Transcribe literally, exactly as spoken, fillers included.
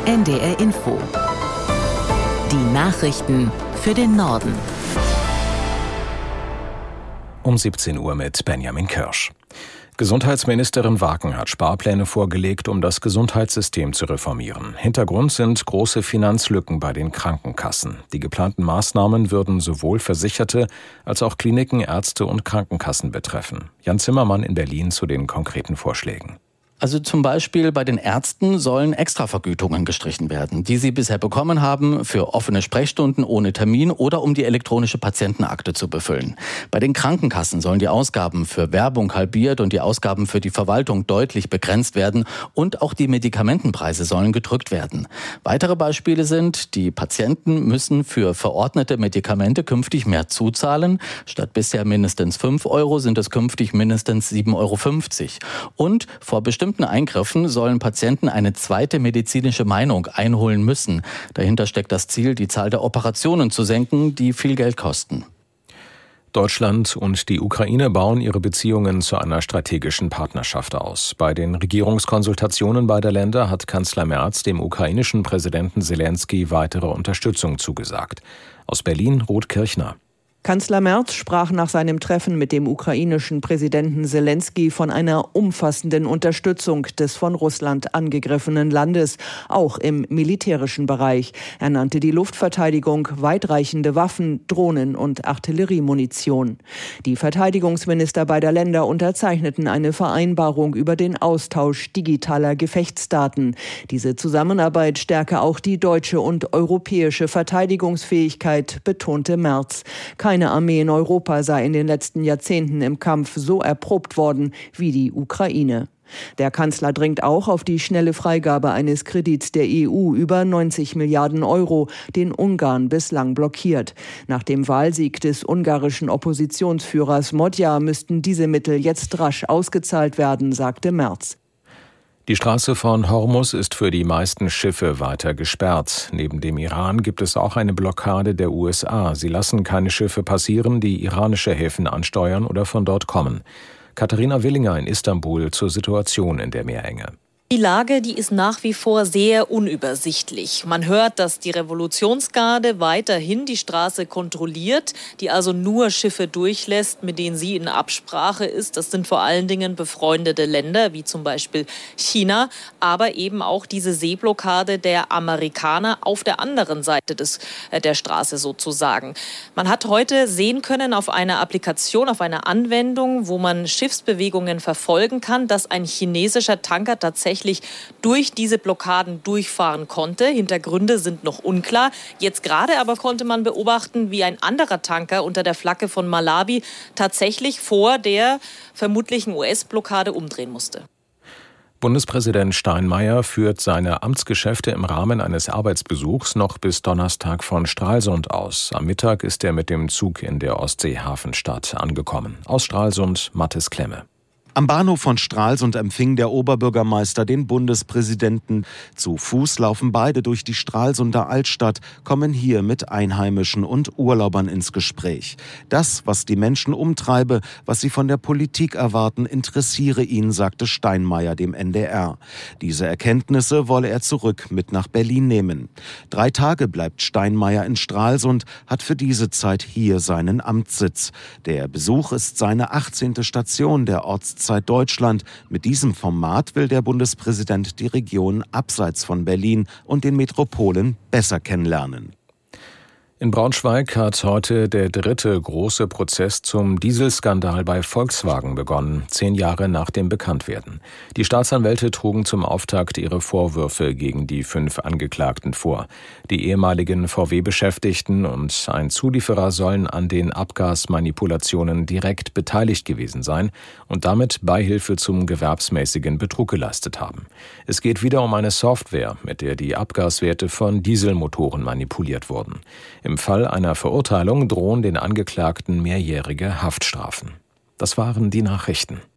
N D R Info. Die Nachrichten für den Norden. Um siebzehn Uhr mit Benjamin Kirsch. Gesundheitsministerin Waken hat Sparpläne vorgelegt, um das Gesundheitssystem zu reformieren. Hintergrund sind große Finanzlücken bei den Krankenkassen. Die geplanten Maßnahmen würden sowohl Versicherte als auch Kliniken, Ärzte und Krankenkassen betreffen. Jan Zimmermann in Berlin zu den konkreten Vorschlägen. Also zum Beispiel bei den Ärzten sollen Extravergütungen gestrichen werden, die sie bisher bekommen haben für offene Sprechstunden ohne Termin oder um die elektronische Patientenakte zu befüllen. Bei den Krankenkassen sollen die Ausgaben für Werbung halbiert und die Ausgaben für die Verwaltung deutlich begrenzt werden und auch die Medikamentenpreise sollen gedrückt werden. Weitere Beispiele sind, die Patienten müssen für verordnete Medikamente künftig mehr zuzahlen. Statt bisher mindestens fünf Euro sind es künftig mindestens sieben Euro fünfzig. Und vor bestimmten Eingriffen sollen Patienten eine zweite medizinische Meinung einholen müssen. Dahinter steckt das Ziel, die Zahl der Operationen zu senken, die viel Geld kosten. Deutschland und die Ukraine bauen ihre Beziehungen zu einer strategischen Partnerschaft aus. Bei den Regierungskonsultationen beider Länder hat Kanzler Merz dem ukrainischen Präsidenten Selenskyj weitere Unterstützung zugesagt. Aus Berlin, Ruth Kirchner. Kanzler Merz sprach nach seinem Treffen mit dem ukrainischen Präsidenten Selenskyj von einer umfassenden Unterstützung des von Russland angegriffenen Landes, auch im militärischen Bereich. Er nannte die Luftverteidigung, weitreichende Waffen, Drohnen und Artilleriemunition. Die Verteidigungsminister beider Länder unterzeichneten eine Vereinbarung über den Austausch digitaler Gefechtsdaten. Diese Zusammenarbeit stärke auch die deutsche und europäische Verteidigungsfähigkeit, betonte Merz. Keine Armee in Europa sei in den letzten Jahrzehnten im Kampf so erprobt worden wie die Ukraine. Der Kanzler dringt auch auf die schnelle Freigabe eines Kredits der E U über neunzig Milliarden Euro, den Ungarn bislang blockiert. Nach dem Wahlsieg des ungarischen Oppositionsführers Modja müssten diese Mittel jetzt rasch ausgezahlt werden, sagte Merz. Die Straße von Hormuz ist für die meisten Schiffe weiter gesperrt. Neben dem Iran gibt es auch eine Blockade der U S A. Sie lassen keine Schiffe passieren, die iranische Häfen ansteuern oder von dort kommen. Katharina Willinger in Istanbul zur Situation in der Meerenge. Die Lage, die ist nach wie vor sehr unübersichtlich. Man hört, dass die Revolutionsgarde weiterhin die Straße kontrolliert, die also nur Schiffe durchlässt, mit denen sie in Absprache ist. Das sind vor allen Dingen befreundete Länder, wie zum Beispiel China, aber eben auch diese Seeblockade der Amerikaner auf der anderen Seite des, äh, der Straße sozusagen. Man hat heute sehen können auf einer Applikation, auf einer Anwendung, wo man Schiffsbewegungen verfolgen kann, dass ein chinesischer Tanker tatsächlich durch diese Blockaden durchfahren konnte. Hintergründe sind noch unklar. Jetzt gerade aber konnte man beobachten, wie ein anderer Tanker unter der Flagge von Malawi tatsächlich vor der vermutlichen U S-Blockade umdrehen musste. Bundespräsident Steinmeier führt seine Amtsgeschäfte im Rahmen eines Arbeitsbesuchs noch bis Donnerstag von Stralsund aus. Am Mittag ist er mit dem Zug in der Ostseehafenstadt angekommen. Aus Stralsund, Mathis Klemme. Am Bahnhof von Stralsund empfing der Oberbürgermeister den Bundespräsidenten. Zu Fuß laufen beide durch die Stralsunder Altstadt, kommen hier mit Einheimischen und Urlaubern ins Gespräch. Das, was die Menschen umtreibe, was sie von der Politik erwarten, interessiere ihn, sagte Steinmeier dem N D R. Diese Erkenntnisse wolle er zurück mit nach Berlin nehmen. Drei Tage bleibt Steinmeier in Stralsund, hat für diese Zeit hier seinen Amtssitz. Der Besuch ist seine achtzehnte Station der Ortszeit Deutschland. Mit diesem Format will der Bundespräsident die Region abseits von Berlin und den Metropolen besser kennenlernen. In Braunschweig hat heute der dritte große Prozess zum Dieselskandal bei Volkswagen begonnen, zehn Jahre nach dem Bekanntwerden. Die Staatsanwälte trugen zum Auftakt ihre Vorwürfe gegen die fünf Angeklagten vor. Die ehemaligen V W-Beschäftigten und ein Zulieferer sollen an den Abgasmanipulationen direkt beteiligt gewesen sein und damit Beihilfe zum gewerbsmäßigen Betrug geleistet haben. Es geht wieder um eine Software, mit der die Abgaswerte von Dieselmotoren manipuliert wurden. Im Fall einer Verurteilung drohen den Angeklagten mehrjährige Haftstrafen. Das waren die Nachrichten.